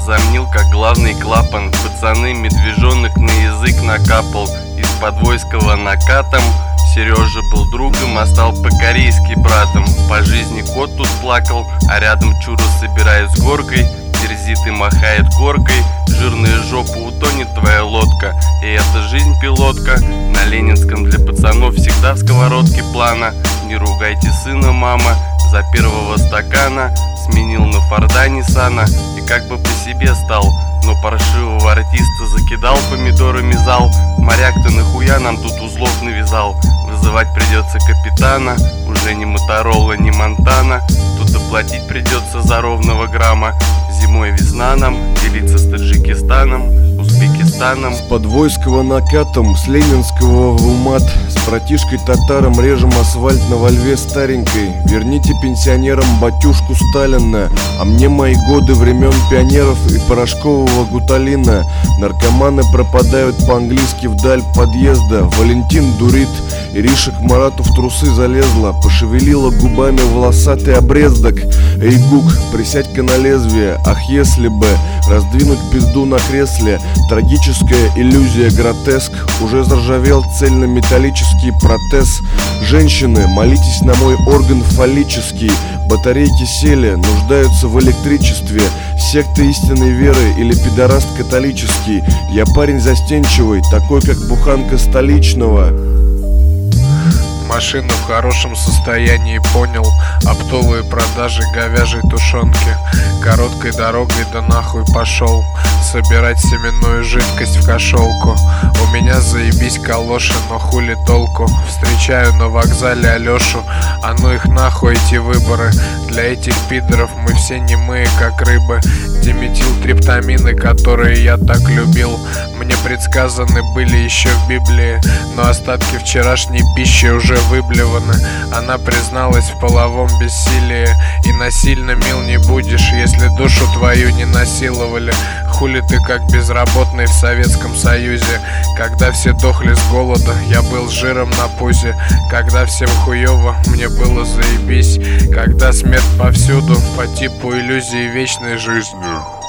возомнил, как главный клапан. Пацаны, медвежонок на язык накапал. Из-под войского накатом Сережа был другом, а стал по-корейски братом. По жизни кот тут плакал, а рядом чуру собирает с горкой. Дерзит и махает горкой, жирная жопа, утонет твоя лодка. И это жизнь пилотка, на Ленинском для пацанов всегда в сковородке плана. Не ругайте сына, мама, за первого стакана сменил на Форда Ниссана. И как бы по себе стал, но паршивого артиста закидал помидорами зал. Моряк-то нахуя нам тут узлов навязал? Вызывать придется капитана, уже не Моторола, не Монтана. Тут доплатить придется за ровного грамма. Зимой весна нам, делиться с Таджикистаном, Узбекистаном. С подвойского накатом, с ленинского в умат. С братишкой татаром режем асфальт на Вольве старенькой. Верните пенсионерам батюшку Сталина, а мне мои годы времен пионеров и порошкового гуталина. Наркоманы пропадают по-английски вдаль подъезда. Валентин дурит, Ириша к Марату в трусы залезла, пошевелила губами волосатый обрездок. Эй, Гук, присядь-ка на лезвие, ах если бы раздвинуть пизду на кресле. Трагическая иллюзия, гротеск. Уже заржавел цельнометаллический протез. Женщины, молитесь на мой орган фаллический. Батарейки сели, нуждаются в электричестве. Секта истинной веры или пидораст католический. Я парень застенчивый, такой как буханка столичного. Машина в хорошем состоянии, понял. Оптовые продажи говяжьей тушенки. Короткой дорогой да нахуй пошел собирать семенную жидкость в кошелку. У меня заебись калоши, но хули толку. Встречаю на вокзале Алешу, а ну их нахуй эти выборы. Для этих пидоров мы все немые как рыбы. Диметилтриптамины, которые я так любил, мне предсказаны были еще в Библии, но остатки вчерашней пищи уже выблеваны. Она призналась в половом бессилии, и насильно мил не будешь, если душу твою не насиловали. Хули ты как безработный в Советском Союзе? Когда все дохли с голода, я был жиром на пузе. Когда всем хуёво, мне было заебись. Когда смерть повсюду, по типу иллюзии вечной жизни.